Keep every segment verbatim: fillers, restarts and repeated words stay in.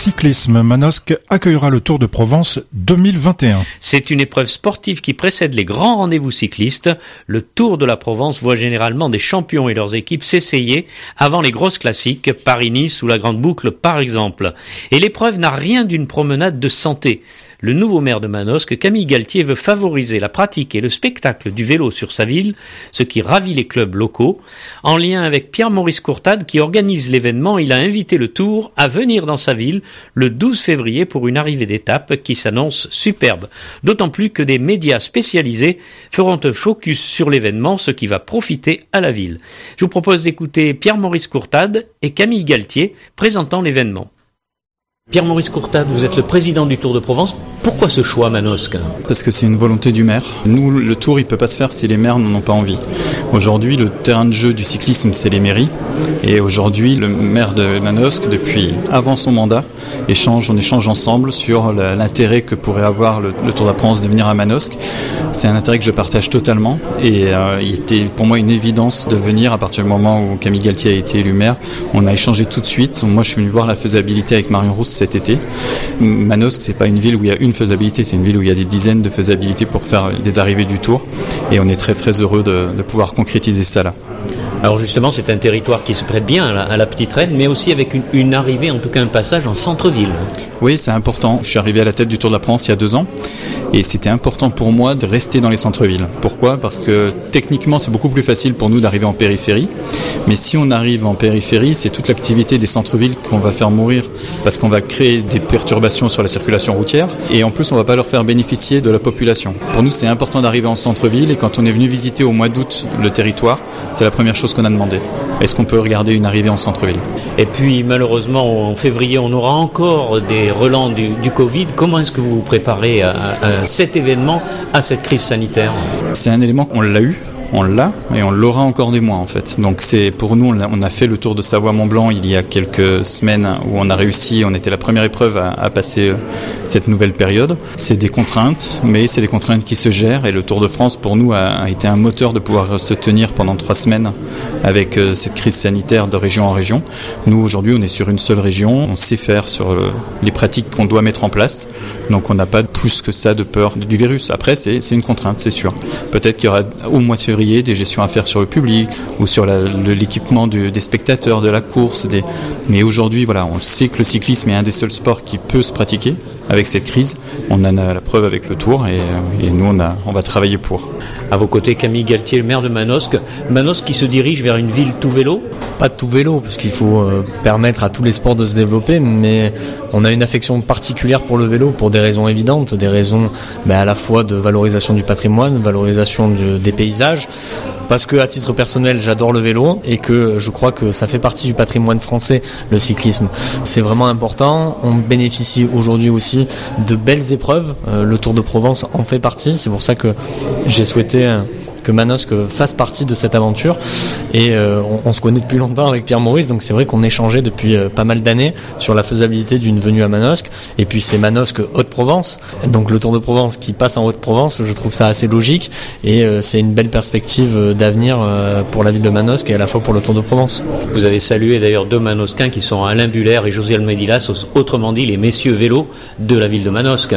cyclisme, Manosque accueillera le Tour de Provence deux mille vingt et un. C'est une épreuve sportive qui précède les grands rendez-vous cyclistes. Le Tour de la Provence voit généralement des champions et leurs équipes s'essayer avant les grosses classiques, Paris-Nice ou la Grande Boucle par exemple. Et l'épreuve n'a rien d'une promenade de santé. Le nouveau maire de Manosque, Camille Galtier, veut favoriser la pratique et le spectacle du vélo sur sa ville, ce qui ravit les clubs locaux. En lien avec Pierre-Maurice Courtade, qui organise l'événement, il a invité le Tour à venir dans sa ville le douze février pour une arrivée d'étape qui s'annonce superbe. D'autant plus que des médias spécialisés feront un focus sur l'événement, ce qui va profiter à la ville. Je vous propose d'écouter Pierre-Maurice Courtade et Camille Galtier présentant l'événement. Pierre-Maurice Courtade, vous êtes le président du Tour de Provence. Pourquoi ce choix, Manosque ? Parce que c'est une volonté du maire. Nous, le Tour, il ne peut pas se faire si les maires n'en ont pas envie. Aujourd'hui, le terrain de jeu du cyclisme, c'est les mairies. Et aujourd'hui, le maire de Manosque, depuis avant son mandat, échange, on échange ensemble sur l'intérêt que pourrait avoir le, le Tour de Provence de venir à Manosque. C'est un intérêt que je partage totalement. Et euh, il était pour moi une évidence de venir à partir du moment où Camille Galtier a été élu maire. On a échangé tout de suite. Moi, je suis venu voir la faisabilité avec Marion Rousse cet été. Manosque, c'est pas une ville où il y a une faisabilité, c'est une ville où il y a des dizaines de faisabilités pour faire des arrivées du Tour. Et on est très très heureux de, de pouvoir concrétiser ça là. Alors justement, c'est un territoire qui se prête bien à la, à la petite reine, mais aussi avec une, une arrivée, en tout cas un passage en centre-ville. Oui, c'est important. Je suis arrivé à la tête du Tour de la Provence il y a deux ans. Et c'était important pour moi de rester dans les centres-villes. Pourquoi ? Parce que techniquement, c'est beaucoup plus facile pour nous d'arriver en périphérie. Mais si on arrive en périphérie, c'est toute l'activité des centres-villes qu'on va faire mourir parce qu'on va créer des perturbations sur la circulation routière. Et en plus, on ne va pas leur faire bénéficier de la population. Pour nous, c'est important d'arriver en centre-ville. Et quand on est venu visiter au mois d'août le territoire, c'est la première chose qu'on a demandé. Est-ce qu'on peut regarder une arrivée en centre-ville ? Et puis, malheureusement, en février, on aura encore des relents du, du Covid. Comment est-ce que vous vous préparez à, à cet événement, à cette crise sanitaire ? C'est un élément qu'on l'a eu. On l'a et on l'aura encore des mois en fait. Donc c'est pour nous, on a, on a fait le Tour de Savoie-Mont-Blanc il y a quelques semaines où on a réussi, on était la première épreuve à, à passer cette nouvelle période. C'est des contraintes, mais c'est des contraintes qui se gèrent et le Tour de France pour nous a, a été un moteur de pouvoir se tenir pendant trois semaines avec euh, cette crise sanitaire de région en région. Nous aujourd'hui on est sur une seule région, on sait faire sur euh, les pratiques qu'on doit mettre en place, donc on n'a pas plus que ça de peur du virus. Après c'est, c'est une contrainte, c'est sûr. Peut-être qu'il y aura au mois de février des gestions à faire sur le public ou sur la, le, l'équipement du, des spectateurs de la course. Des... Mais aujourd'hui, voilà, on sait que le cyclisme est un des seuls sports qui peut se pratiquer avec cette crise. On en a la preuve avec le Tour et, et nous, on, a, on va travailler pour. À vos côtés, Camille Galtier, le maire de Manosque. Manosque qui se dirige vers une ville tout vélo ? Pas tout vélo, parce qu'il faut euh, permettre à tous les sports de se développer, mais on a une affection particulière pour le vélo pour des raisons évidentes, des raisons bah, à la fois de valorisation du patrimoine, valorisation de, des paysages, parce que à titre personnel j'adore le vélo et que je crois que ça fait partie du patrimoine français, le cyclisme. C'est vraiment important. On bénéficie aujourd'hui aussi de belles épreuves. Euh, le Tour de Provence en fait partie. C'est pour ça que j'ai souhaité euh, que Manosque fasse partie de cette aventure. Et euh, on, on se connaît depuis longtemps avec Pierre-Maurice, donc c'est vrai qu'on échangeait depuis euh, pas mal d'années sur la faisabilité d'une venue à Manosque. Et puis c'est Manosque Haute-Provence, donc le Tour de Provence qui passe en Haute-Provence, je trouve ça assez logique. Et euh, c'est une belle perspective d'avenir euh, pour la ville de Manosque et à la fois pour le Tour de Provence. Vous avez salué d'ailleurs deux Manosquins qui sont Alain Buller et Josiel Medilas, autrement dit les messieurs vélos de la ville de Manosque.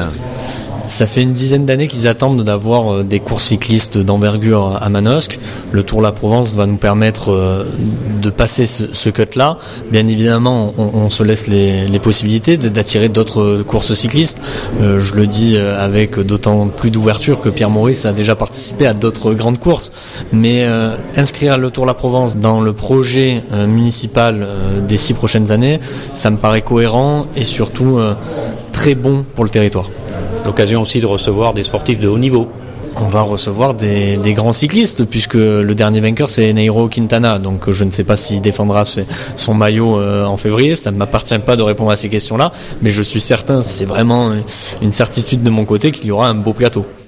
Ça fait une dizaine d'années qu'ils attendent d'avoir des courses cyclistes d'envergure à Manosque. Le Tour de la Provence va nous permettre de passer ce, ce cut-là. Bien évidemment, on, on se laisse les, les possibilités d'attirer d'autres courses cyclistes. Euh, je le dis avec d'autant plus d'ouverture que Pierre-Maurice a déjà participé à d'autres grandes courses. Mais euh, inscrire le Tour de la Provence dans le projet euh, municipal euh, des six prochaines années, ça me paraît cohérent et surtout euh, très bon pour le territoire. L'occasion aussi de recevoir des sportifs de haut niveau. On va recevoir des, des grands cyclistes puisque le dernier vainqueur c'est Nairo Quintana, donc je ne sais pas s'il défendra ses, son maillot euh, en février, ça ne m'appartient pas de répondre à ces questions-là, mais je suis certain, c'est vraiment une certitude de mon côté qu'il y aura un beau plateau.